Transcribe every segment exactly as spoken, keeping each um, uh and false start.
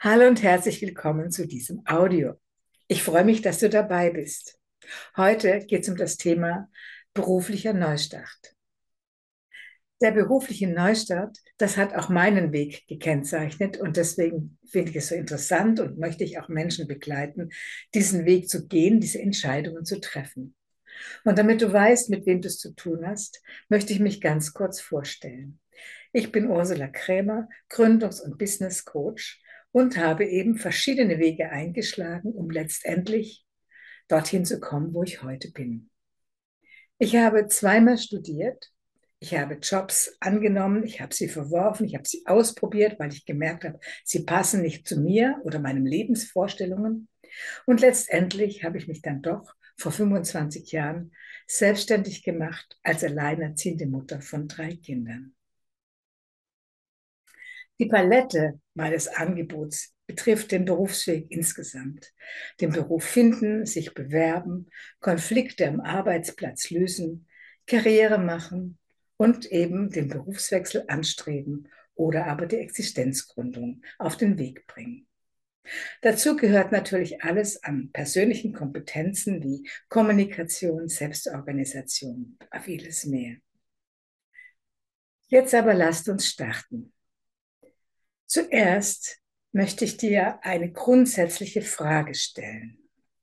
Hallo und herzlich willkommen zu diesem Audio. Ich freue mich, dass du dabei bist. Heute geht es um das Thema beruflicher Neustart. Der berufliche Neustart, das hat auch meinen Weg gekennzeichnet und deswegen finde ich es so interessant und möchte ich auch Menschen begleiten, diesen Weg zu gehen, diese Entscheidungen zu treffen. Und damit du weißt, mit wem du es zu tun hast, möchte ich mich ganz kurz vorstellen. Ich bin Ursula Krämer, Gründungs- und Business Coach und habe eben verschiedene Wege eingeschlagen, um letztendlich dorthin zu kommen, wo ich heute bin. Ich habe zweimal studiert. Ich habe Jobs angenommen, ich habe sie verworfen, ich habe sie ausprobiert, weil ich gemerkt habe, sie passen nicht zu mir oder meinen Lebensvorstellungen. Und letztendlich habe ich mich dann doch vor fünfundzwanzig Jahren selbstständig gemacht als alleinerziehende Mutter von drei Kindern. Die Palette meines Angebots betrifft den Berufsweg insgesamt. Den Beruf finden, sich bewerben, Konflikte am Arbeitsplatz lösen, Karriere machen und eben den Berufswechsel anstreben oder aber die Existenzgründung auf den Weg bringen. Dazu gehört natürlich alles an persönlichen Kompetenzen wie Kommunikation, Selbstorganisation, vieles mehr. Jetzt aber lasst uns starten. Zuerst möchte ich dir eine grundsätzliche Frage stellen.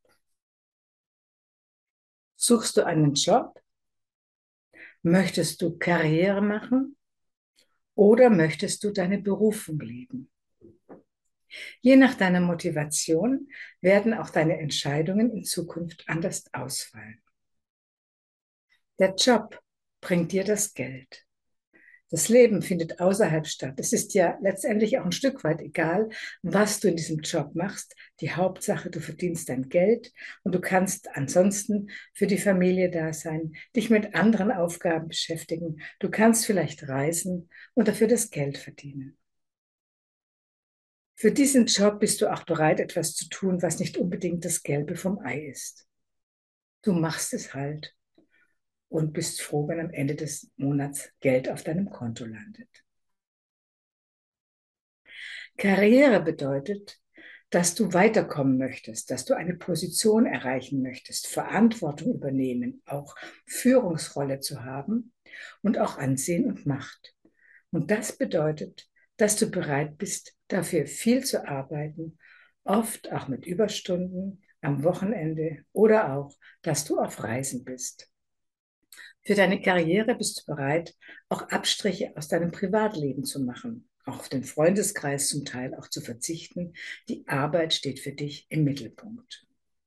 Suchst du einen Job? Möchtest du Karriere machen? Oder möchtest du deine Berufung leben? Je nach deiner Motivation werden auch deine Entscheidungen in Zukunft anders ausfallen. Der Job bringt dir das Geld. Das Leben findet außerhalb statt. Es ist ja letztendlich auch ein Stück weit egal, was du in diesem Job machst. Die Hauptsache, du verdienst dein Geld und du kannst ansonsten für die Familie da sein, dich mit anderen Aufgaben beschäftigen. Du kannst vielleicht reisen und dafür das Geld verdienen. Für diesen Job bist du auch bereit, etwas zu tun, was nicht unbedingt das Gelbe vom Ei ist. Du machst es halt und bist froh, wenn am Ende des Monats Geld auf deinem Konto landet. Karriere bedeutet, dass du weiterkommen möchtest, dass du eine Position erreichen möchtest, Verantwortung übernehmen, auch Führungsrolle zu haben und auch Ansehen und Macht. Und das bedeutet, dass du bereit bist, dafür viel zu arbeiten, oft auch mit Überstunden, am Wochenende oder auch, dass du auf Reisen bist. Für deine Karriere bist du bereit, auch Abstriche aus deinem Privatleben zu machen, auch auf den Freundeskreis zum Teil auch zu verzichten. Die Arbeit steht für dich im Mittelpunkt.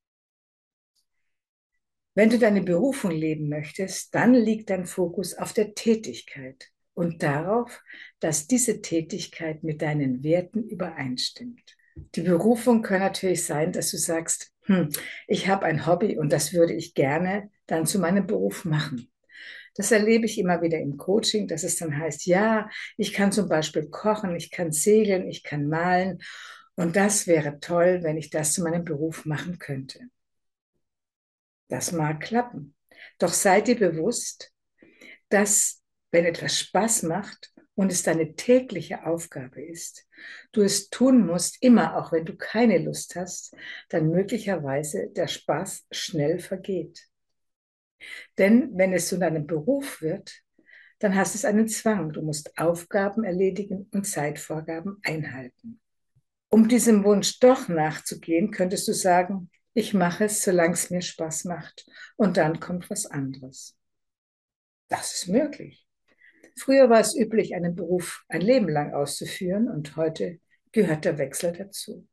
Wenn du deine Berufung leben möchtest, dann liegt dein Fokus auf der Tätigkeit und darauf, dass diese Tätigkeit mit deinen Werten übereinstimmt. Die Berufung kann natürlich sein, dass du sagst, hm, ich habe ein Hobby und das würde ich gerne dann zu meinem Beruf machen. Das erlebe ich immer wieder im Coaching, dass es dann heißt, ja, ich kann zum Beispiel kochen, ich kann segeln, ich kann malen und das wäre toll, wenn ich das zu meinem Beruf machen könnte. Das mag klappen. Doch sei dir bewusst, dass wenn etwas Spaß macht und es deine tägliche Aufgabe ist, du es tun musst, immer auch wenn du keine Lust hast, dann möglicherweise der Spaß schnell vergeht. Denn wenn es zu deinem Beruf wird, dann hast du einen Zwang. Du musst Aufgaben erledigen und Zeitvorgaben einhalten. Um diesem Wunsch doch nachzugehen, könntest du sagen, ich mache es, solange es mir Spaß macht. Und dann kommt was anderes. Das ist möglich. Früher war es üblich, einen Beruf ein Leben lang auszuführen und heute gehört der Wechsel dazu.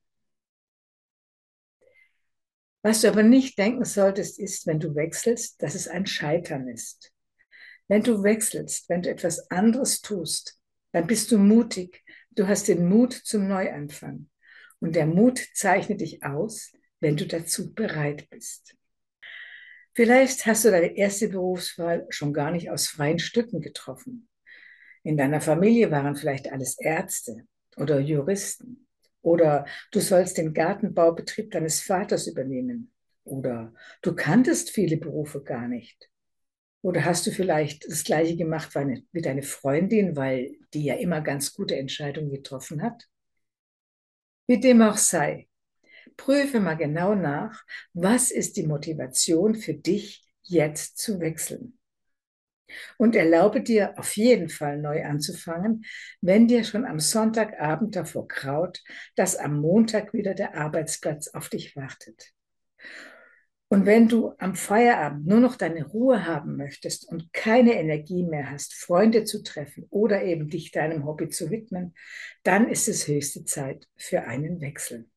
Was du aber nicht denken solltest, ist, wenn du wechselst, dass es ein Scheitern ist. Wenn du wechselst, wenn du etwas anderes tust, dann bist du mutig. Du hast den Mut zum Neuanfang. Und der Mut zeichnet dich aus, wenn du dazu bereit bist. Vielleicht hast du deine erste Berufswahl schon gar nicht aus freien Stücken getroffen. In deiner Familie waren vielleicht alles Ärzte oder Juristen. Oder du sollst den Gartenbaubetrieb deines Vaters übernehmen. Oder du kanntest viele Berufe gar nicht. Oder hast du vielleicht das Gleiche gemacht wie deine Freundin, weil die ja immer ganz gute Entscheidungen getroffen hat? Wie dem auch sei, prüfe mal genau nach, was ist die Motivation für dich, jetzt zu wechseln. Und erlaube dir auf jeden Fall neu anzufangen, wenn dir schon am Sonntagabend davor graut, dass am Montag wieder der Arbeitsplatz auf dich wartet. Und wenn du am Feierabend nur noch deine Ruhe haben möchtest und keine Energie mehr hast, Freunde zu treffen oder eben dich deinem Hobby zu widmen, dann ist es höchste Zeit für einen Wechsel.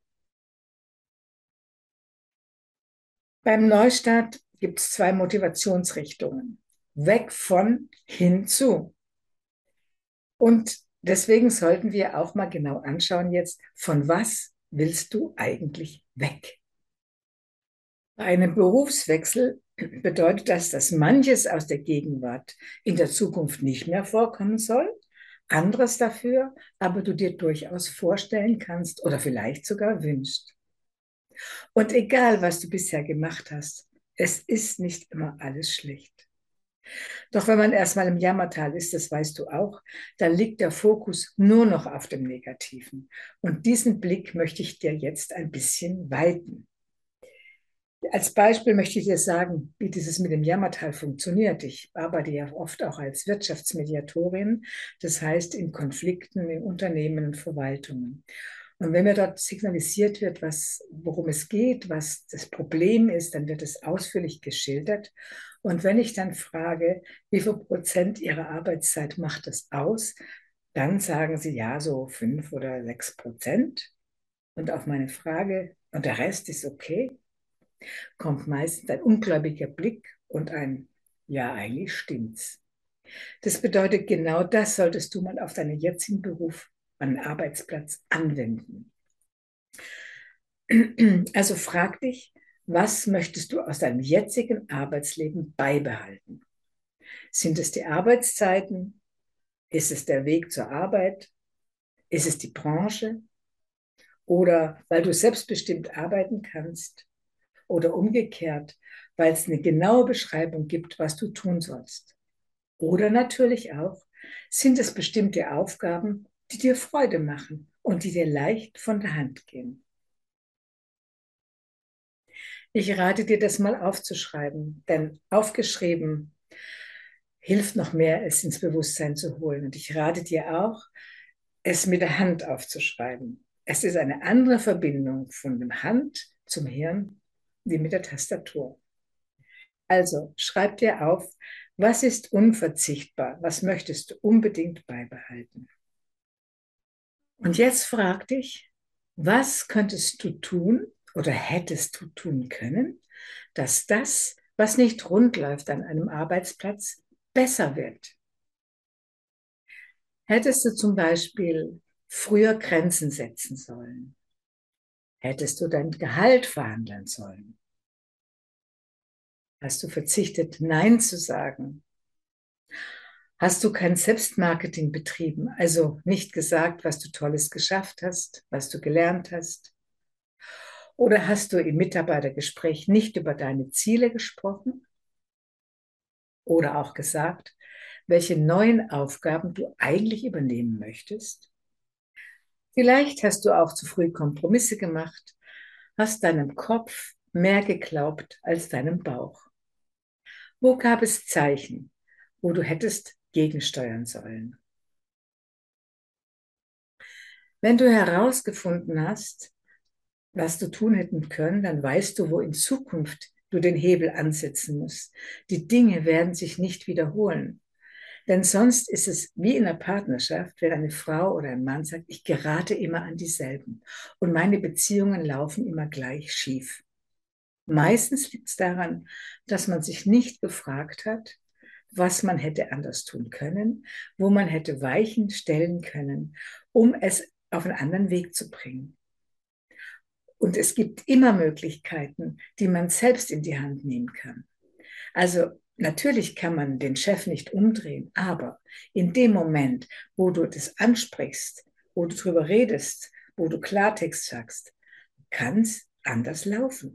Beim Neustart gibt es zwei Motivationsrichtungen. Weg von, hin zu. Und deswegen sollten wir auch mal genau anschauen jetzt, von was willst du eigentlich weg? Bei einem Berufswechsel bedeutet das, dass manches aus der Gegenwart in der Zukunft nicht mehr vorkommen soll, anderes dafür, aber du dir durchaus vorstellen kannst oder vielleicht sogar wünschst. Und egal, was du bisher gemacht hast, es ist nicht immer alles schlecht. Doch wenn man erstmal im Jammertal ist, das weißt du auch, dann liegt der Fokus nur noch auf dem Negativen. Und diesen Blick möchte ich dir jetzt ein bisschen weiten. Als Beispiel möchte ich dir sagen, wie dieses mit dem Jammertal funktioniert. Ich arbeite ja oft auch als Wirtschaftsmediatorin, das heißt in Konflikten in Unternehmen und Verwaltungen. Und wenn mir dort signalisiert wird, was, worum es geht, was das Problem ist, dann wird es ausführlich geschildert. Und wenn ich dann frage, wie viel Prozent Ihrer Arbeitszeit macht das aus, dann sagen sie ja, so fünf oder sechs Prozent. Und auf meine Frage, und der Rest ist okay, kommt meistens ein ungläubiger Blick und ein ja, eigentlich stimmt's. Das bedeutet, genau das solltest du mal auf deinen jetzigen Beruf, einen Arbeitsplatz anwenden. Also frag dich, was möchtest du aus deinem jetzigen Arbeitsleben beibehalten? Sind es die Arbeitszeiten? Ist es der Weg zur Arbeit? Ist es die Branche? Oder weil du selbstbestimmt arbeiten kannst? Oder umgekehrt, weil es eine genaue Beschreibung gibt, was du tun sollst? Oder natürlich auch, sind es bestimmte Aufgaben, die dir Freude machen und die dir leicht von der Hand gehen? Ich rate dir, das mal aufzuschreiben, denn aufgeschrieben hilft noch mehr, es ins Bewusstsein zu holen. Und ich rate dir auch, es mit der Hand aufzuschreiben. Es ist eine andere Verbindung von der Hand zum Hirn wie mit der Tastatur. Also schreib dir auf, was ist unverzichtbar, was möchtest du unbedingt beibehalten. Und jetzt frag dich, was könntest du tun oder hättest du tun können, dass das, was nicht rund läuft an einem Arbeitsplatz, besser wird? Hättest du zum Beispiel früher Grenzen setzen sollen? Hättest du dein Gehalt verhandeln sollen? Hast du verzichtet, Nein zu sagen? Hast du kein Selbstmarketing betrieben, also nicht gesagt, was du Tolles geschafft hast, was du gelernt hast? Oder hast du im Mitarbeitergespräch nicht über deine Ziele gesprochen? Oder auch gesagt, welche neuen Aufgaben du eigentlich übernehmen möchtest? Vielleicht hast du auch zu früh Kompromisse gemacht, hast deinem Kopf mehr geglaubt als deinem Bauch. Wo gab es Zeichen, wo du hättest gegensteuern sollen? Wenn du herausgefunden hast, was du tun hätten können, dann weißt du, wo in Zukunft du den Hebel ansetzen musst. Die Dinge werden sich nicht wiederholen. Denn sonst ist es wie in einer Partnerschaft, wenn eine Frau oder ein Mann sagt, ich gerate immer an dieselben und meine Beziehungen laufen immer gleich schief. Meistens liegt es daran, dass man sich nicht gefragt hat, was man hätte anders tun können, wo man hätte Weichen stellen können, um es auf einen anderen Weg zu bringen. Und es gibt immer Möglichkeiten, die man selbst in die Hand nehmen kann. Also natürlich kann man den Chef nicht umdrehen, aber in dem Moment, wo du das ansprichst, wo du drüber redest, wo du Klartext sagst, kann es anders laufen.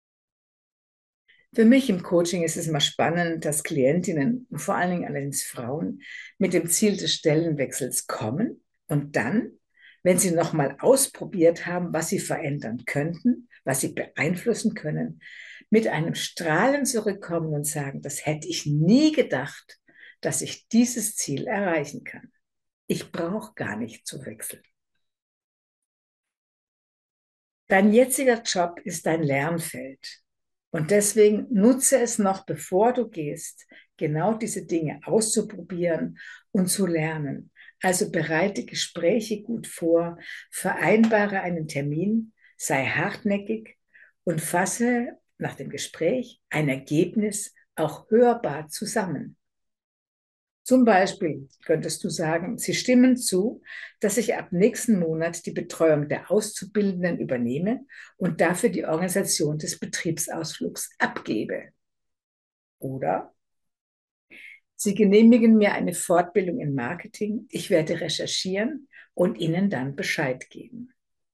Für mich im Coaching ist es immer spannend, dass Klientinnen, vor allen Dingen allerdings Frauen, mit dem Ziel des Stellenwechsels kommen und dann, wenn sie nochmal ausprobiert haben, was sie verändern könnten, was sie beeinflussen können, mit einem Strahlen zurückkommen und sagen, das hätte ich nie gedacht, dass ich dieses Ziel erreichen kann. Ich brauche gar nicht zu wechseln. Dein jetziger Job ist dein Lernfeld. Und deswegen nutze es noch, bevor du gehst, genau diese Dinge auszuprobieren und zu lernen. Also bereite Gespräche gut vor, vereinbare einen Termin, sei hartnäckig und fasse nach dem Gespräch ein Ergebnis auch hörbar zusammen. Zum Beispiel könntest du sagen, Sie stimmen zu, dass ich ab nächsten Monat die Betreuung der Auszubildenden übernehme und dafür die Organisation des Betriebsausflugs abgebe. Oder Sie genehmigen mir eine Fortbildung in Marketing, ich werde recherchieren und Ihnen dann Bescheid geben.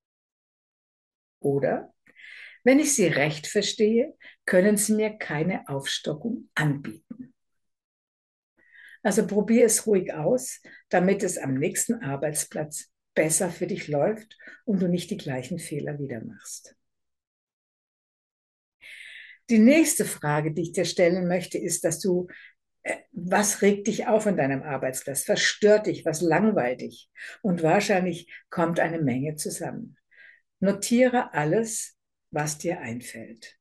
Oder wenn ich Sie recht verstehe, können Sie mir keine Aufstockung anbieten. Also probier es ruhig aus, damit es am nächsten Arbeitsplatz besser für dich läuft und du nicht die gleichen Fehler wieder machst. Die nächste Frage, die ich dir stellen möchte, ist, dass du, äh, was regt dich auf an deinem Arbeitsplatz? Was stört dich? Was langweilt dich? Und wahrscheinlich kommt eine Menge zusammen. Notiere alles, was dir einfällt.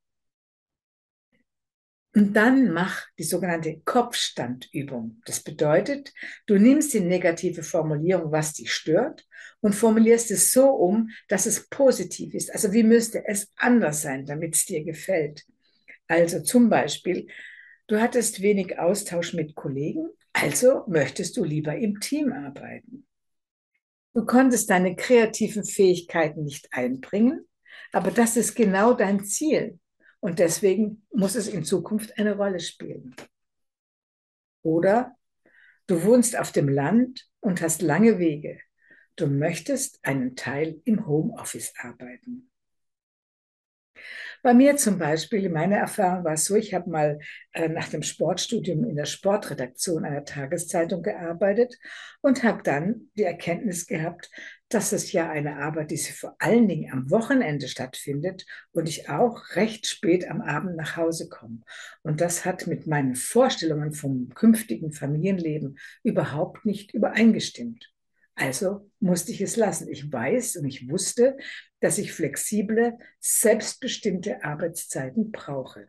Und dann mach die sogenannte Kopfstandübung. Das bedeutet, du nimmst die negative Formulierung, was dich stört, und formulierst es so um, dass es positiv ist. Also wie müsste es anders sein, damit es dir gefällt? Also zum Beispiel, du hattest wenig Austausch mit Kollegen, also möchtest du lieber im Team arbeiten. Du konntest deine kreativen Fähigkeiten nicht einbringen, aber das ist genau dein Ziel. Und deswegen muss es in Zukunft eine Rolle spielen. Oder du wohnst auf dem Land und hast lange Wege. Du möchtest einen Teil im Homeoffice arbeiten. Bei mir zum Beispiel, meine Erfahrung war es so, ich habe mal äh, nach dem Sportstudium in der Sportredaktion einer Tageszeitung gearbeitet und habe dann die Erkenntnis gehabt, dass es ja eine Arbeit, die vor allen Dingen am Wochenende stattfindet und ich auch recht spät am Abend nach Hause komme. Und das hat mit meinen Vorstellungen vom künftigen Familienleben überhaupt nicht übereingestimmt. Also musste ich es lassen. Ich weiß und ich wusste, dass ich flexible, selbstbestimmte Arbeitszeiten brauche.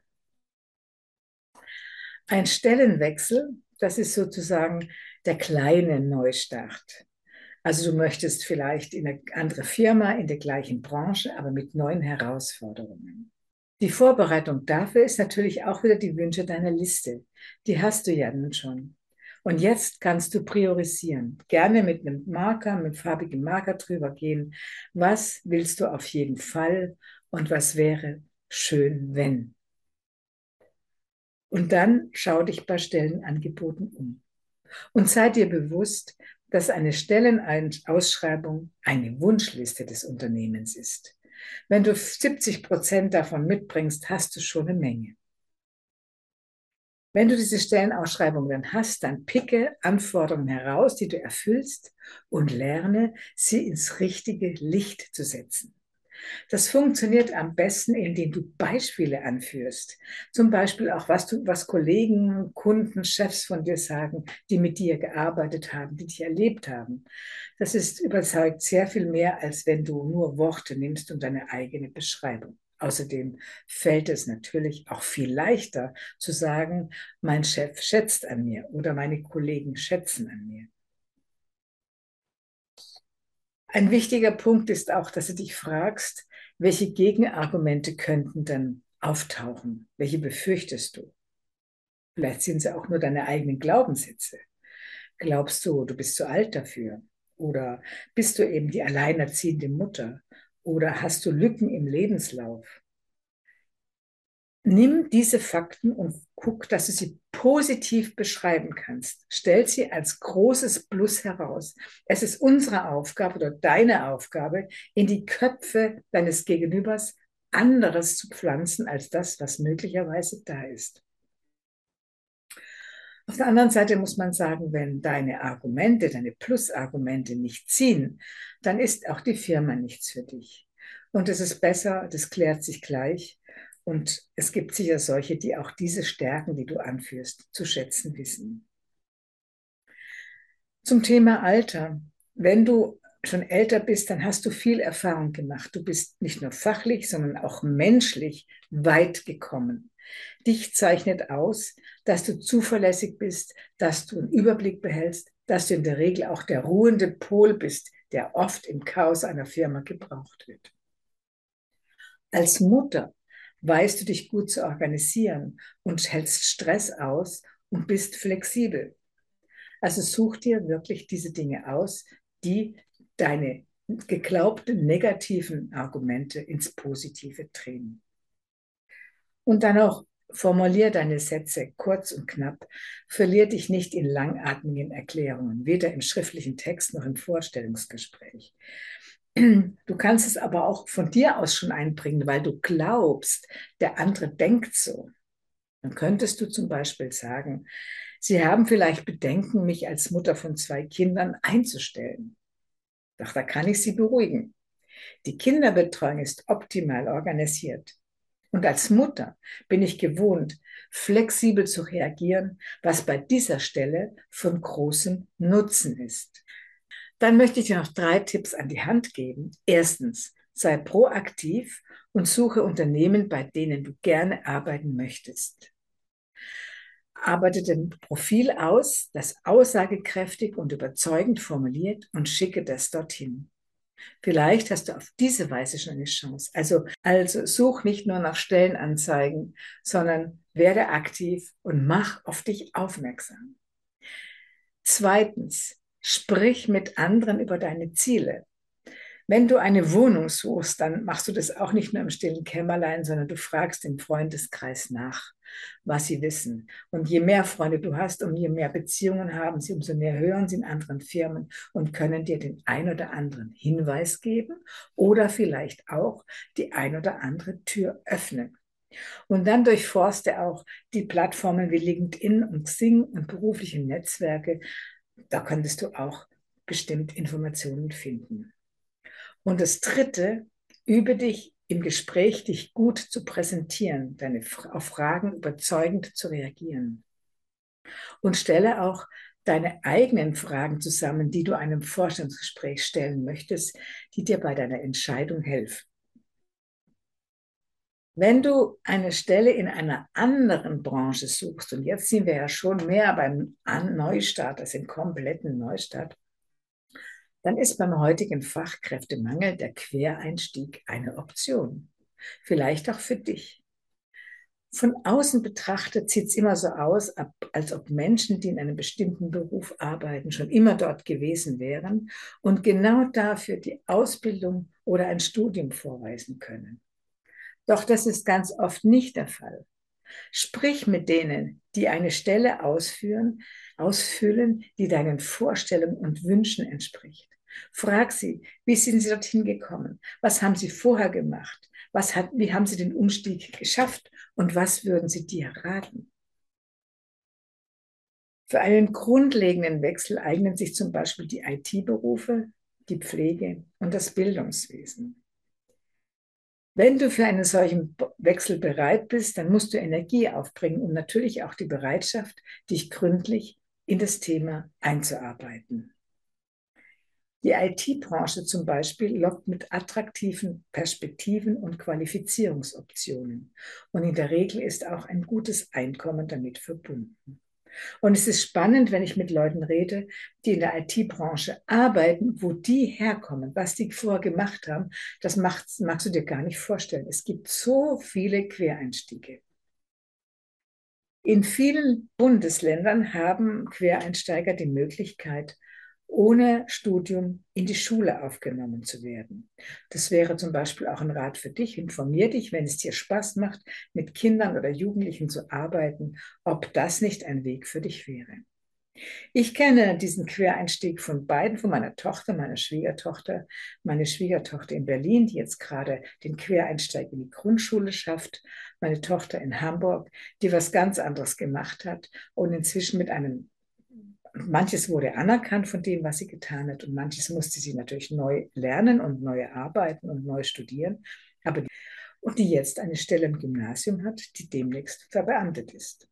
Ein Stellenwechsel, das ist sozusagen der kleine Neustart. Also du möchtest vielleicht in eine andere Firma, in der gleichen Branche, aber mit neuen Herausforderungen. Die Vorbereitung dafür ist natürlich auch wieder die Wünsche deiner Liste. Die hast du ja nun schon. Und jetzt kannst du priorisieren. Gerne mit einem Marker, mit farbigem Marker drüber gehen. Was willst du auf jeden Fall und was wäre schön, wenn? Und dann schau dich bei Stellenangeboten um. Und sei dir bewusst, dass eine Stellenausschreibung eine Wunschliste des Unternehmens ist. Wenn du siebzig Prozent davon mitbringst, hast du schon eine Menge. Wenn du diese Stellenausschreibung dann hast, dann picke Anforderungen heraus, die du erfüllst und lerne, sie ins richtige Licht zu setzen. Das funktioniert am besten, indem du Beispiele anführst. Zum Beispiel auch, was, du, was Kollegen, Kunden, Chefs von dir sagen, die mit dir gearbeitet haben, die dich erlebt haben. Das ist überzeugt sehr viel mehr, als wenn du nur Worte nimmst und deine eigene Beschreibung. Außerdem fällt es natürlich auch viel leichter zu sagen, mein Chef schätzt an mir oder meine Kollegen schätzen an mir. Ein wichtiger Punkt ist auch, dass du dich fragst, welche Gegenargumente könnten dann auftauchen? Welche befürchtest du? Vielleicht sind sie auch nur deine eigenen Glaubenssätze. Glaubst du, du bist zu alt dafür? Oder bist du eben die alleinerziehende Mutter? Oder hast du Lücken im Lebenslauf? Nimm diese Fakten und guck, dass du sie positiv beschreiben kannst. Stell sie als großes Plus heraus. Es ist unsere Aufgabe oder deine Aufgabe, in die Köpfe deines Gegenübers anderes zu pflanzen als das, was möglicherweise da ist. Auf der anderen Seite muss man sagen, wenn deine Argumente, deine Plusargumente nicht ziehen, dann ist auch die Firma nichts für dich. Und es ist besser, das klärt sich gleich. Und es gibt sicher solche, die auch diese Stärken, die du anführst, zu schätzen wissen. Zum Thema Alter. Wenn du schon älter bist, dann hast du viel Erfahrung gemacht. Du bist nicht nur fachlich, sondern auch menschlich weit gekommen. Dich zeichnet aus, dass du zuverlässig bist, dass du einen Überblick behältst, dass du in der Regel auch der ruhende Pol bist, der oft im Chaos einer Firma gebraucht wird. Als Mutter weißt du dich gut zu organisieren und hältst Stress aus und bist flexibel. Also such dir wirklich diese Dinge aus, die deine geglaubten negativen Argumente ins Positive drehen. Und dann auch formulier deine Sätze kurz und knapp. Verlier dich nicht in langatmigen Erklärungen, weder im schriftlichen Text noch im Vorstellungsgespräch. Du kannst es aber auch von dir aus schon einbringen, weil du glaubst, der andere denkt so. Dann könntest du zum Beispiel sagen, Sie haben vielleicht Bedenken, mich als Mutter von zwei Kindern einzustellen. Doch da kann ich Sie beruhigen. Die Kinderbetreuung ist optimal organisiert. Und als Mutter bin ich gewohnt, flexibel zu reagieren, was bei dieser Stelle von großem Nutzen ist. Dann möchte ich dir noch drei Tipps an die Hand geben. Erstens, sei proaktiv und suche Unternehmen, bei denen du gerne arbeiten möchtest. Arbeite dein Profil aus, das aussagekräftig und überzeugend formuliert und schicke das dorthin. Vielleicht hast du auf diese Weise schon eine Chance. Also, also such nicht nur nach Stellenanzeigen, sondern werde aktiv und mach auf dich aufmerksam. Zweitens, sprich mit anderen über deine Ziele. Wenn du eine Wohnung suchst, dann machst du das auch nicht nur im stillen Kämmerlein, sondern du fragst im Freundeskreis nach, was sie wissen. Und je mehr Freunde du hast und je mehr Beziehungen haben sie, umso mehr hören sie in anderen Firmen und können dir den ein oder anderen Hinweis geben oder vielleicht auch die ein oder andere Tür öffnen. Und dann durchforste auch die Plattformen wie LinkedIn und Xing und berufliche Netzwerke. Da könntest du auch bestimmt Informationen finden. Und das Dritte, übe dich im Gespräch, dich gut zu präsentieren, deine, auf Fragen überzeugend zu reagieren. Und stelle auch deine eigenen Fragen zusammen, die du einem Vorstellungsgespräch stellen möchtest, die dir bei deiner Entscheidung helfen. Wenn du eine Stelle in einer anderen Branche suchst, und jetzt sind wir ja schon mehr beim Neustart, also im kompletten Neustart, dann ist beim heutigen Fachkräftemangel der Quereinstieg eine Option. Vielleicht auch für dich. Von außen betrachtet sieht es immer so aus, als ob Menschen, die in einem bestimmten Beruf arbeiten, schon immer dort gewesen wären und genau dafür die Ausbildung oder ein Studium vorweisen können. Doch das ist ganz oft nicht der Fall. Sprich mit denen, die eine Stelle ausführen, ausfüllen, die deinen Vorstellungen und Wünschen entspricht. Frag sie, wie sind sie dorthin gekommen? Was haben sie vorher gemacht? Was hat, wie haben sie den Umstieg geschafft? Und was würden sie dir raten? Für einen grundlegenden Wechsel eignen sich zum Beispiel die I T-Berufe, die Pflege und das Bildungswesen. Wenn du für einen solchen Wechsel bereit bist, dann musst du Energie aufbringen und natürlich auch die Bereitschaft, dich gründlich in das Thema einzuarbeiten. Die I T-Branche zum Beispiel lockt mit attraktiven Perspektiven und Qualifizierungsoptionen. Und in der Regel ist auch ein gutes Einkommen damit verbunden. Und es ist spannend, wenn ich mit Leuten rede, die in der I T-Branche arbeiten, wo die herkommen, was die vorher gemacht haben, das magst, magst du dir gar nicht vorstellen. Es gibt so viele Quereinstiege. In vielen Bundesländern haben Quereinsteiger die Möglichkeit, ohne Studium in die Schule aufgenommen zu werden. Das wäre zum Beispiel auch ein Rat für dich. Informier dich, wenn es dir Spaß macht, mit Kindern oder Jugendlichen zu arbeiten, ob das nicht ein Weg für dich wäre. Ich kenne diesen Quereinstieg von beiden, von meiner Tochter, meiner Schwiegertochter, meine Schwiegertochter in Berlin, die jetzt gerade den Quereinstieg in die Grundschule schafft, meine Tochter in Hamburg, die was ganz anderes gemacht hat und inzwischen mit einem, manches wurde anerkannt von dem, was sie getan hat und manches musste sie natürlich neu lernen und neu arbeiten und neu studieren, aber die, und die jetzt eine Stelle im Gymnasium hat, die demnächst verbeamtet ist.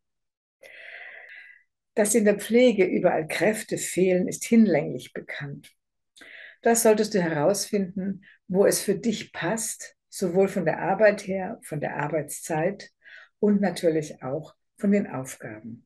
Dass in der Pflege überall Kräfte fehlen, ist hinlänglich bekannt. Das solltest du herausfinden, wo es für dich passt, sowohl von der Arbeit her, von der Arbeitszeit und natürlich auch von den Aufgaben.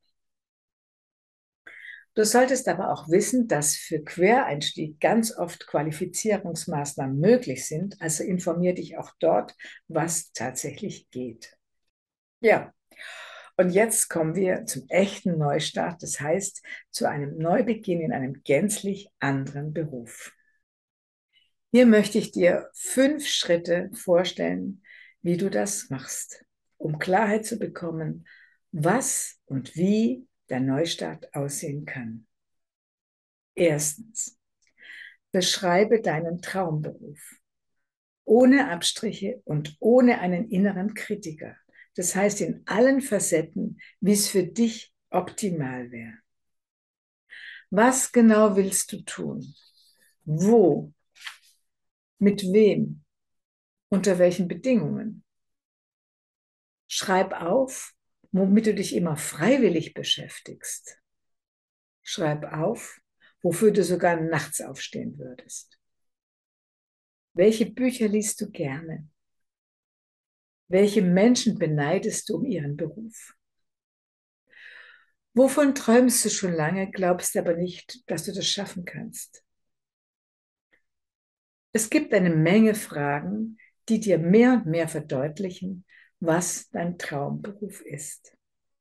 Du solltest aber auch wissen, dass für Quereinstieg ganz oft Qualifizierungsmaßnahmen möglich sind, also informier dich auch dort, was tatsächlich geht. Ja, und jetzt kommen wir zum echten Neustart, das heißt zu einem Neubeginn in einem gänzlich anderen Beruf. Hier möchte ich dir fünf Schritte vorstellen, wie du das machst, um Klarheit zu bekommen, was und wie der Neustart aussehen kann. Erstens, beschreibe deinen Traumberuf, ohne Abstriche und ohne einen inneren Kritiker. Das heißt in allen Facetten, wie es für dich optimal wäre. Was genau willst du tun? Wo? Mit wem? Unter welchen Bedingungen? Schreib auf, womit du dich immer freiwillig beschäftigst. Schreib auf, wofür du sogar nachts aufstehen würdest. Welche Bücher liest du gerne? Welche Menschen beneidest du um ihren Beruf? Wovon träumst du schon lange, glaubst aber nicht, dass du das schaffen kannst? Es gibt eine Menge Fragen, die dir mehr und mehr verdeutlichen, was dein Traumberuf ist.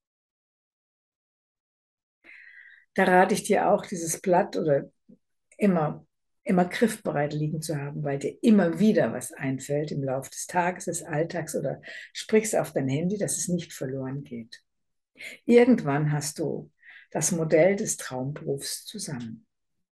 Da rate ich dir auch, dieses Blatt oder immer, immer griffbereit liegen zu haben, weil dir immer wieder was einfällt im Laufe des Tages, des Alltags oder sprichst auf dein Handy, dass es nicht verloren geht. Irgendwann hast du das Modell des Traumberufs zusammen.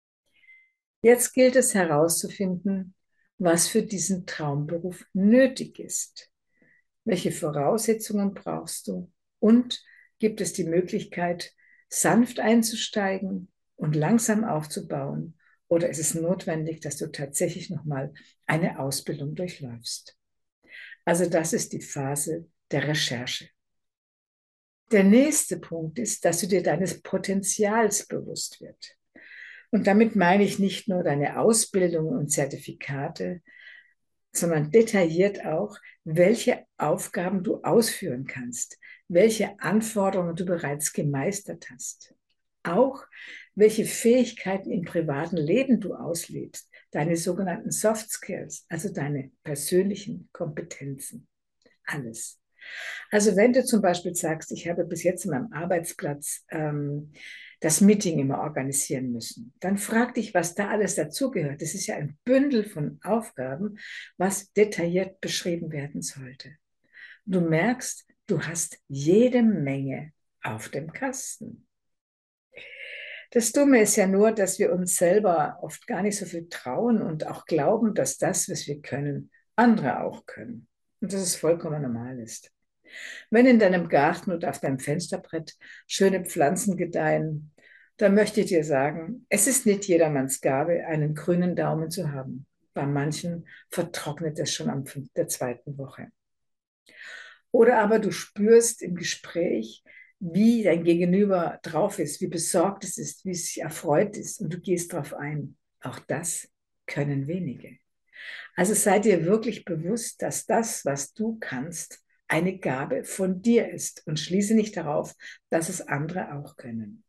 Jetzt gilt es herauszufinden, was für diesen Traumberuf nötig ist. Welche Voraussetzungen brauchst du? Und gibt es die Möglichkeit, sanft einzusteigen und langsam aufzubauen? Oder ist es notwendig, dass du tatsächlich nochmal eine Ausbildung durchläufst? Also das ist die Phase der Recherche. Der nächste Punkt ist, dass du dir deines Potenzials bewusst wirst. Und damit meine ich nicht nur deine Ausbildung und Zertifikate, sondern detailliert auch, welche Aufgaben du ausführen kannst, welche Anforderungen du bereits gemeistert hast. Auch welche Fähigkeiten im privaten Leben du auslebst, deine sogenannten Soft Skills, also deine persönlichen Kompetenzen. Alles. Also wenn du zum Beispiel sagst, ich habe bis jetzt in meinem Arbeitsplatz ähm, das Meeting immer organisieren müssen, dann frag dich, was da alles dazugehört. Das ist ja ein Bündel von Aufgaben, was detailliert beschrieben werden sollte. Du merkst, du hast jede Menge auf dem Kasten. Das Dumme ist ja nur, dass wir uns selber oft gar nicht so viel trauen und auch glauben, dass das, was wir können, andere auch können. Und dass es vollkommen normal ist. Wenn in deinem Garten oder auf deinem Fensterbrett schöne Pflanzen gedeihen, dann möchte ich dir sagen, es ist nicht jedermanns Gabe, einen grünen Daumen zu haben. Bei manchen vertrocknet es schon am der zweiten Woche. Oder aber du spürst im Gespräch, wie dein Gegenüber drauf ist, wie besorgt es ist, wie es sich erfreut ist und du gehst darauf ein. Auch das können wenige. Also sei dir wirklich bewusst, dass das, was du kannst, eine Gabe von dir ist und schließe nicht darauf, dass es andere auch können.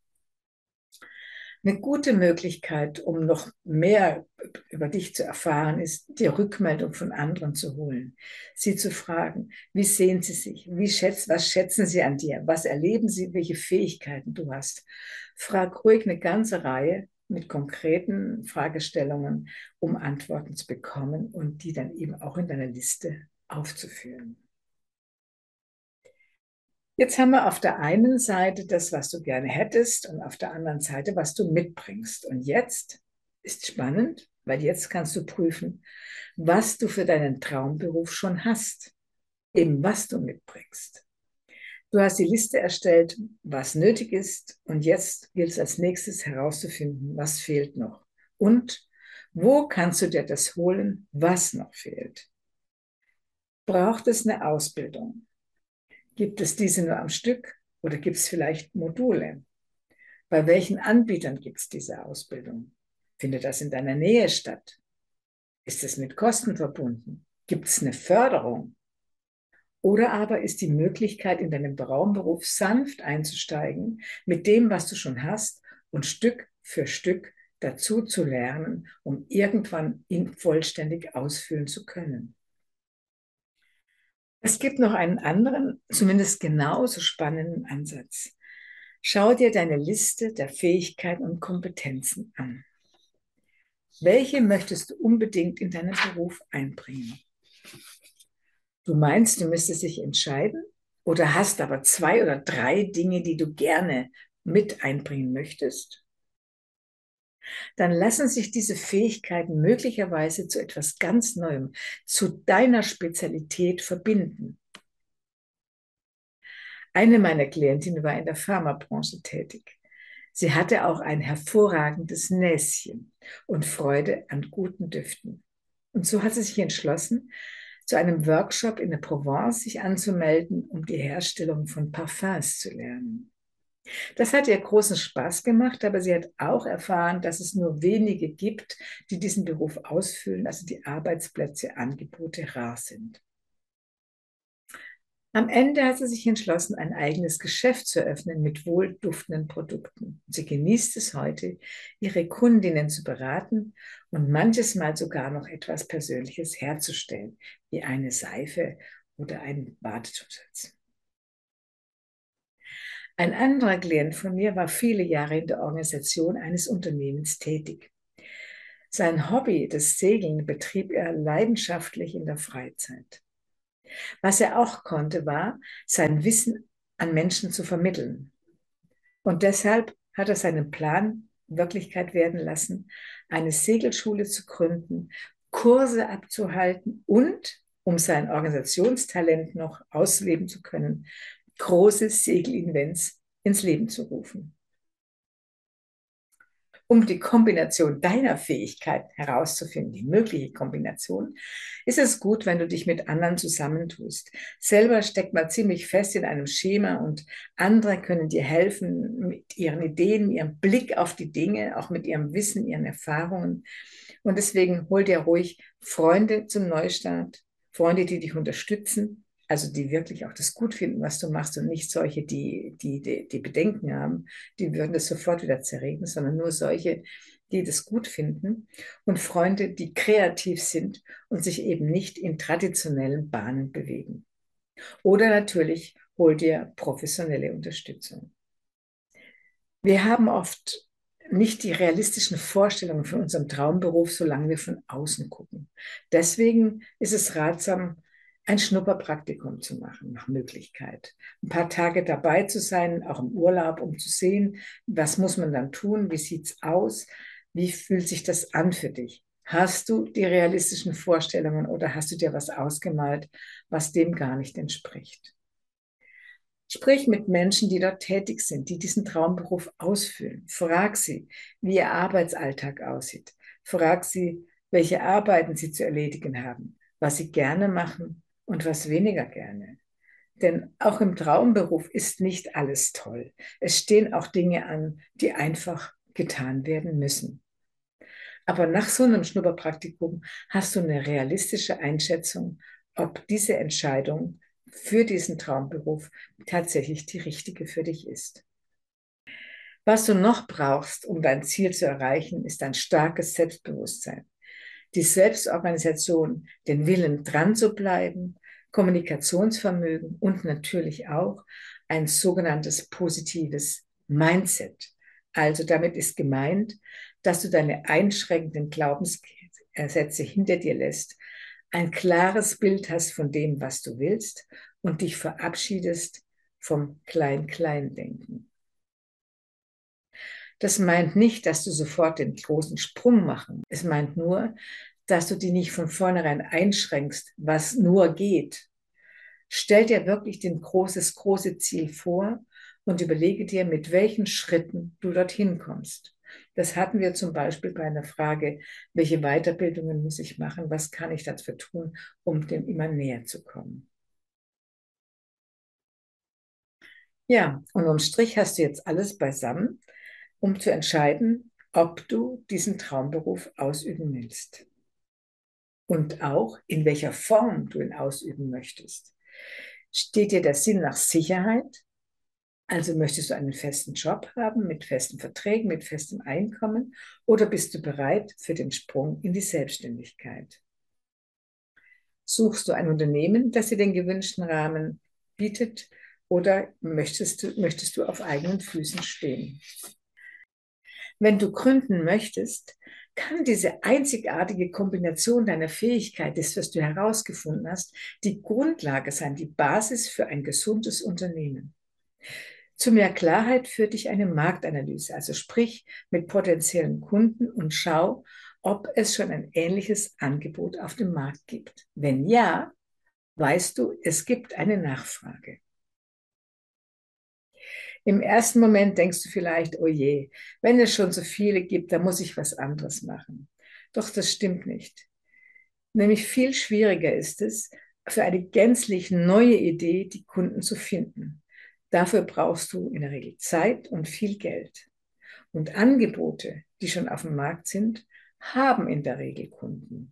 Eine gute Möglichkeit, um noch mehr über dich zu erfahren, ist, die Rückmeldung von anderen zu holen. Sie zu fragen, wie sehen sie sich? Wie schätz, was schätzen sie an dir? Was erleben sie? Welche Fähigkeiten du hast? Frag ruhig eine ganze Reihe mit konkreten Fragestellungen, um Antworten zu bekommen und die dann eben auch in deiner Liste aufzuführen. Jetzt haben wir auf der einen Seite das, was du gerne hättest, und auf der anderen Seite, was du mitbringst. Und jetzt ist spannend, weil jetzt kannst du prüfen, was du für deinen Traumberuf schon hast, eben was du mitbringst. Du hast die Liste erstellt, was nötig ist, und jetzt gilt es als nächstes herauszufinden, was fehlt noch und wo kannst du dir das holen, was noch fehlt. Braucht es eine Ausbildung? Gibt es diese nur am Stück oder gibt es vielleicht Module? Bei welchen Anbietern gibt es diese Ausbildung? Findet das in deiner Nähe statt? Ist es mit Kosten verbunden? Gibt es eine Förderung? Oder aber ist die Möglichkeit, in deinem Traumberuf sanft einzusteigen, mit dem, was du schon hast, und Stück für Stück dazu zu lernen, um irgendwann ihn vollständig ausfüllen zu können. Es gibt noch einen anderen, zumindest genauso spannenden Ansatz. Schau dir deine Liste der Fähigkeiten und Kompetenzen an. Welche möchtest du unbedingt in deinen Beruf einbringen? Du meinst, du müsstest dich entscheiden oder hast aber zwei oder drei Dinge, die du gerne mit einbringen möchtest? Dann lassen sich diese Fähigkeiten möglicherweise zu etwas ganz Neuem, zu deiner Spezialität verbinden. Eine meiner Klientinnen war in der Pharmabranche tätig. Sie hatte auch ein hervorragendes Näschen und Freude an guten Düften. Und so hat sie sich entschlossen, zu einem Workshop in der Provence sich anzumelden, um die Herstellung von Parfums zu lernen. Das hat ihr großen Spaß gemacht, aber sie hat auch erfahren, dass es nur wenige gibt, die diesen Beruf ausfüllen, also die Arbeitsplätze, Angebote rar sind. Am Ende hat sie sich entschlossen, ein eigenes Geschäft zu eröffnen mit wohlduftenden Produkten. Sie genießt es heute, ihre Kundinnen zu beraten und manches Mal sogar noch etwas Persönliches herzustellen, wie eine Seife oder einen Badezusatz. Ein anderer Klient von mir war viele Jahre in der Organisation eines Unternehmens tätig. Sein Hobby, das Segeln, betrieb er leidenschaftlich in der Freizeit. Was er auch konnte, war, sein Wissen an Menschen zu vermitteln. Und deshalb hat er seinen Plan Wirklichkeit werden lassen, eine Segelschule zu gründen, Kurse abzuhalten und, um sein Organisationstalent noch ausleben zu können, große Segelevents ins Leben zu rufen. Um die Kombination deiner Fähigkeiten herauszufinden, die mögliche Kombination, ist es gut, wenn du dich mit anderen zusammentust. Selber steckt man ziemlich fest in einem Schema und andere können dir helfen mit ihren Ideen, ihrem Blick auf die Dinge, auch mit ihrem Wissen, ihren Erfahrungen. Und deswegen hol dir ruhig Freunde zum Neustart, Freunde, die dich unterstützen, also die wirklich auch das gut finden, was du machst und nicht solche, die, die, die, die Bedenken haben, die würden das sofort wieder zerreden, sondern nur solche, die das gut finden und Freunde, die kreativ sind und sich eben nicht in traditionellen Bahnen bewegen. Oder natürlich hol dir professionelle Unterstützung. Wir haben oft nicht die realistischen Vorstellungen von unserem Traumberuf, solange wir von außen gucken. Deswegen ist es ratsam, ein Schnupperpraktikum zu machen, nach Möglichkeit. Ein paar Tage dabei zu sein, auch im Urlaub, um zu sehen, was muss man dann tun, wie sieht es aus, wie fühlt sich das an für dich. Hast du die realistischen Vorstellungen oder hast du dir was ausgemalt, was dem gar nicht entspricht? Sprich mit Menschen, die dort tätig sind, die diesen Traumberuf ausfüllen. Frag sie, wie ihr Arbeitsalltag aussieht. Frag sie, welche Arbeiten sie zu erledigen haben, was sie gerne machen und was weniger gerne. Denn auch im Traumberuf ist nicht alles toll. Es stehen auch Dinge an, die einfach getan werden müssen. Aber nach so einem Schnupperpraktikum hast du eine realistische Einschätzung, ob diese Entscheidung für diesen Traumberuf tatsächlich die richtige für dich ist. Was du noch brauchst, um dein Ziel zu erreichen, ist ein starkes Selbstbewusstsein. Die Selbstorganisation, den Willen, dran zu bleiben, Kommunikationsvermögen und natürlich auch ein sogenanntes positives Mindset. Also damit ist gemeint, dass du deine einschränkenden Glaubenssätze hinter dir lässt, ein klares Bild hast von dem, was du willst und dich verabschiedest vom Klein-Klein-Denken. Das meint nicht, dass du sofort den großen Sprung machen. Es meint nur, dass du dich nicht von vornherein einschränkst, was nur geht. Stell dir wirklich den großes, große Ziel vor und überlege dir, mit welchen Schritten du dorthin kommst. Das hatten wir zum Beispiel bei einer Frage, welche Weiterbildungen muss ich machen, was kann ich dafür tun, um dem immer näher zu kommen. Ja, und unterm Strich hast du jetzt alles beisammen, um zu entscheiden, ob du diesen Traumberuf ausüben willst. Und auch, in welcher Form du ihn ausüben möchtest. Steht dir der Sinn nach Sicherheit? Also möchtest du einen festen Job haben, mit festen Verträgen, mit festem Einkommen? Oder bist du bereit für den Sprung in die Selbstständigkeit? Suchst du ein Unternehmen, das dir den gewünschten Rahmen bietet? Oder möchtest du, möchtest du auf eigenen Füßen stehen? Wenn du gründen möchtest, kann diese einzigartige Kombination deiner Fähigkeit, das, was du herausgefunden hast, die Grundlage sein, die Basis für ein gesundes Unternehmen. Zu mehr Klarheit führt dich eine Marktanalyse, also sprich mit potenziellen Kunden und schau, ob es schon ein ähnliches Angebot auf dem Markt gibt. Wenn ja, weißt du, es gibt eine Nachfrage. Im ersten Moment denkst du vielleicht, oh je, wenn es schon so viele gibt, dann muss ich was anderes machen. Doch das stimmt nicht. Nämlich viel schwieriger ist es, für eine gänzlich neue Idee die Kunden zu finden. Dafür brauchst du in der Regel Zeit und viel Geld. Und Angebote, die schon auf dem Markt sind, haben in der Regel Kunden.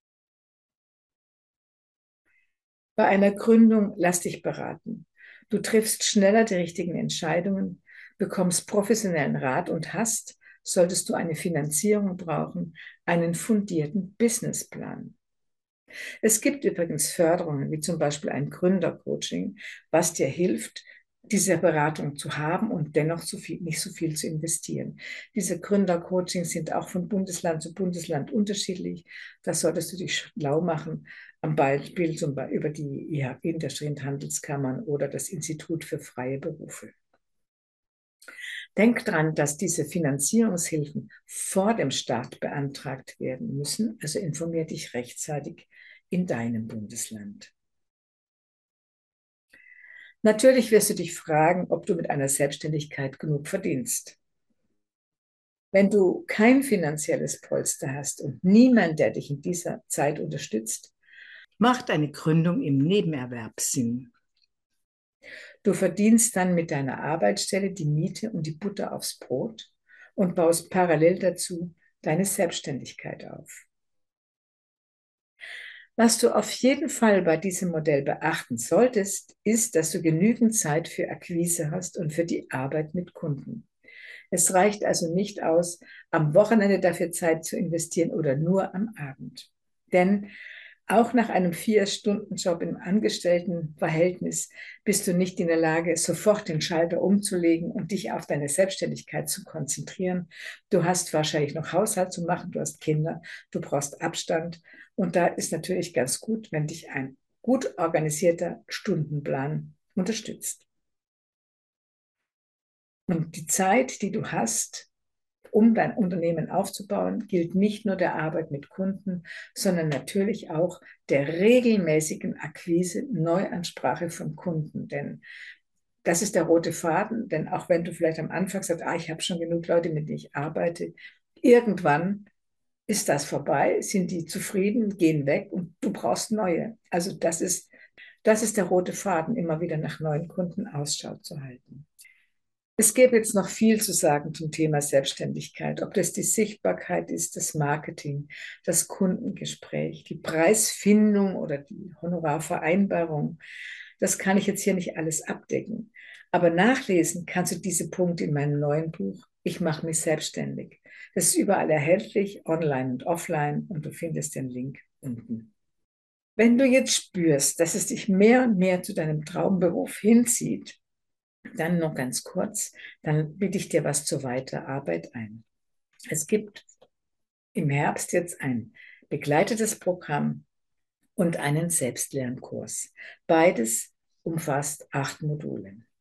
Bei einer Gründung lass dich beraten. Du triffst schneller die richtigen Entscheidungen, bekommst professionellen Rat und hast, solltest du eine Finanzierung brauchen, einen fundierten Businessplan. Es gibt übrigens Förderungen, wie zum Beispiel ein Gründercoaching, was dir hilft, diese Beratung zu haben und dennoch so viel, nicht so viel zu investieren. Diese Gründercoachings sind auch von Bundesland zu Bundesland unterschiedlich. Da solltest du dich schlau machen, am Beispiel zum Beispiel über die I H K, Industrie- und Handelskammern oder das Institut für freie Berufe. Denk dran, dass diese Finanzierungshilfen vor dem Start beantragt werden müssen. Also informier dich rechtzeitig in deinem Bundesland. Natürlich wirst du dich fragen, ob du mit einer Selbstständigkeit genug verdienst. Wenn du kein finanzielles Polster hast und niemand, der dich in dieser Zeit unterstützt, macht eine Gründung im Nebenerwerb Sinn. Du verdienst dann mit deiner Arbeitsstelle die Miete und die Butter aufs Brot und baust parallel dazu deine Selbstständigkeit auf. Was du auf jeden Fall bei diesem Modell beachten solltest, ist, dass du genügend Zeit für Akquise hast und für die Arbeit mit Kunden. Es reicht also nicht aus, am Wochenende dafür Zeit zu investieren oder nur am Abend. Denn auch nach einem Vier-Stunden-Job im Angestelltenverhältnis bist du nicht in der Lage, sofort den Schalter umzulegen und dich auf deine Selbstständigkeit zu konzentrieren. Du hast wahrscheinlich noch Haushalt zu machen, du hast Kinder, du brauchst Abstand. Und da ist natürlich ganz gut, wenn dich ein gut organisierter Stundenplan unterstützt. Und die Zeit, die du hast, um dein Unternehmen aufzubauen, gilt nicht nur der Arbeit mit Kunden, sondern natürlich auch der regelmäßigen Akquise, Neuansprache von Kunden. Denn das ist der rote Faden, denn auch wenn du vielleicht am Anfang sagst, ah, ich habe schon genug Leute, mit denen ich arbeite, irgendwann ist das vorbei, sind die zufrieden, gehen weg und du brauchst neue. Also das ist, das ist der rote Faden, immer wieder nach neuen Kunden Ausschau zu halten. Es gäbe jetzt noch viel zu sagen zum Thema Selbstständigkeit, ob das die Sichtbarkeit ist, das Marketing, das Kundengespräch, die Preisfindung oder die Honorarvereinbarung. Das kann ich jetzt hier nicht alles abdecken. Aber nachlesen kannst du diese Punkte in meinem neuen Buch Ich mache mich selbstständig. Das ist überall erhältlich, online und offline, und du findest den Link unten. Wenn du jetzt spürst, dass es dich mehr und mehr zu deinem Traumberuf hinzieht, dann noch ganz kurz, dann biete ich dir was zur Weiterarbeit ein. Es gibt im Herbst jetzt ein begleitetes Programm und einen Selbstlernkurs. Beides umfasst acht Module.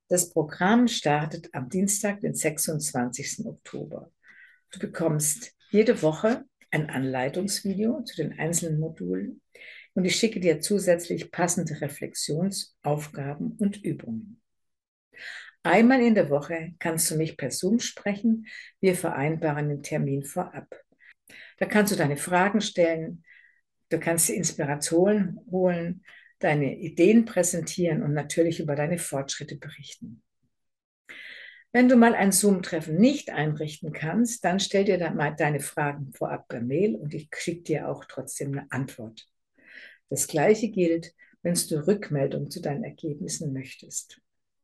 Das Programm startet am Dienstag, den sechsundzwanzigsten Oktober. Du bekommst jede Woche ein Anleitungsvideo zu den einzelnen Modulen und ich schicke dir zusätzlich passende Reflexionsaufgaben und Übungen. Einmal in der Woche kannst du mich per Zoom sprechen. Wir vereinbaren den Termin vorab. Da kannst du deine Fragen stellen, du kannst die Inspiration holen, deine Ideen präsentieren und natürlich über deine Fortschritte berichten. Wenn du mal ein Zoom-Treffen nicht einrichten kannst, dann stell dir dann mal deine Fragen vorab per Mail und ich schicke dir auch trotzdem eine Antwort. Das Gleiche gilt, wenn du Rückmeldung zu deinen Ergebnissen möchtest.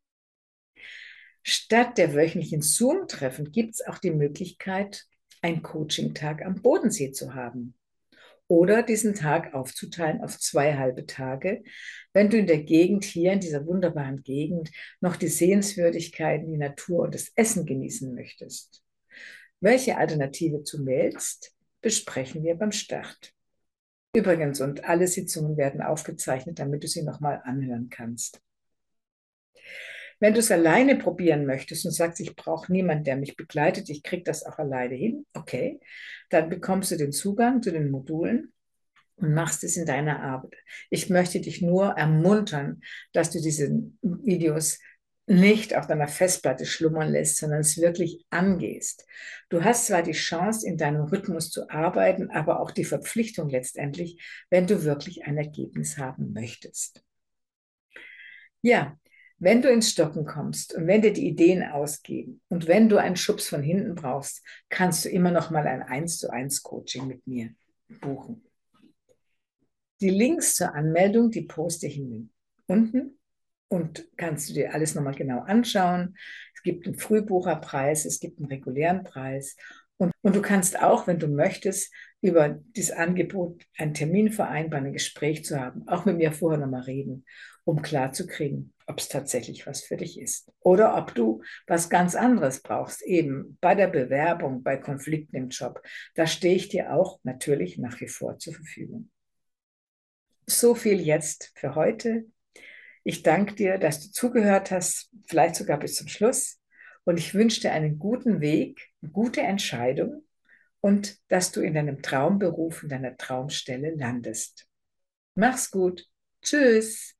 Statt der wöchentlichen Zoom-Treffen gibt es auch die Möglichkeit, einen Coaching-Tag am Bodensee zu haben. Oder diesen Tag aufzuteilen auf zwei halbe Tage, wenn du in der Gegend hier, in dieser wunderbaren Gegend, noch die Sehenswürdigkeiten, die Natur und das Essen genießen möchtest. Welche Alternative du wählst, besprechen wir beim Start. Übrigens, und alle Sitzungen werden aufgezeichnet, damit du sie nochmal anhören kannst. Wenn du es alleine probieren möchtest und sagst, ich brauche niemanden, der mich begleitet, ich kriege das auch alleine hin, okay, dann bekommst du den Zugang zu den Modulen und machst es in deiner Arbeit. Ich möchte dich nur ermuntern, dass du diese Videos nicht auf deiner Festplatte schlummern lässt, sondern es wirklich angehst. Du hast zwar die Chance, in deinem Rhythmus zu arbeiten, aber auch die Verpflichtung letztendlich, wenn du wirklich ein Ergebnis haben möchtest. Ja, wenn du ins Stocken kommst und wenn dir die Ideen ausgehen und wenn du einen Schubs von hinten brauchst, kannst du immer noch mal ein eins zu eins Coaching mit mir buchen. Die Links zur Anmeldung, die poste ich unten und kannst du dir alles nochmal genau anschauen. Es gibt einen Frühbucherpreis, es gibt einen regulären Preis und, und du kannst auch, wenn du möchtest, über dieses Angebot einen Termin vereinbaren, ein Gespräch zu haben, auch mit mir vorher nochmal reden, um klarzukriegen, ob es tatsächlich was für dich ist oder ob du was ganz anderes brauchst, eben bei der Bewerbung, bei Konflikten im Job. Da stehe ich dir auch natürlich nach wie vor zur Verfügung. So viel jetzt für heute. Ich danke dir, dass du zugehört hast, vielleicht sogar bis zum Schluss. Und ich wünsche dir einen guten Weg, eine gute Entscheidung und dass du in deinem Traumberuf, in deiner Traumstelle landest. Mach's gut. Tschüss.